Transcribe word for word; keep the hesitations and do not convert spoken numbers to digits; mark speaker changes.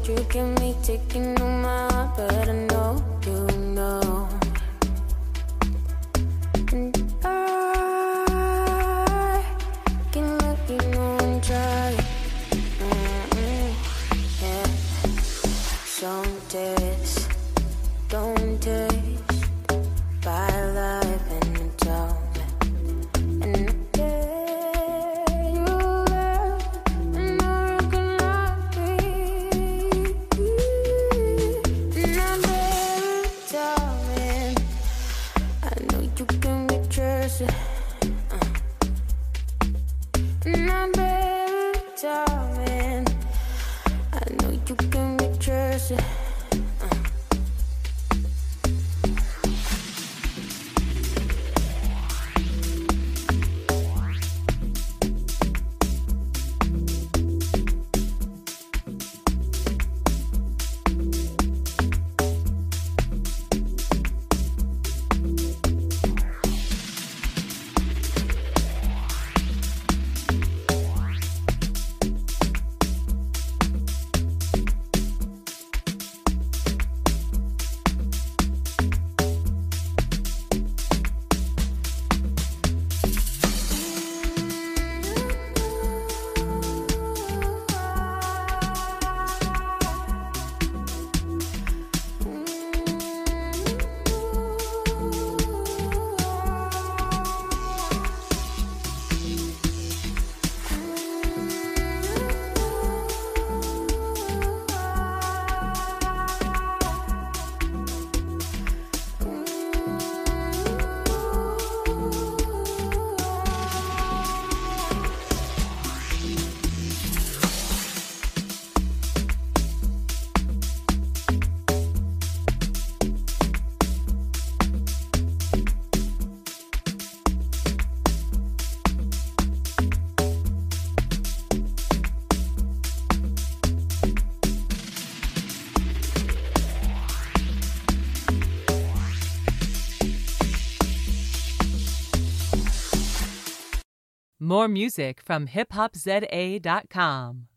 Speaker 1: You get me taking on my heart, but I know you know. And I can let you know and try. Mm-mm, yeah. Some days don't taste by life in the town. And the day you left, and I recognize me. And I'm very darling, I know you can be trusted. uh. And I'm very darling, I know you can be trusted.
Speaker 2: More music from hip hop z a dot com.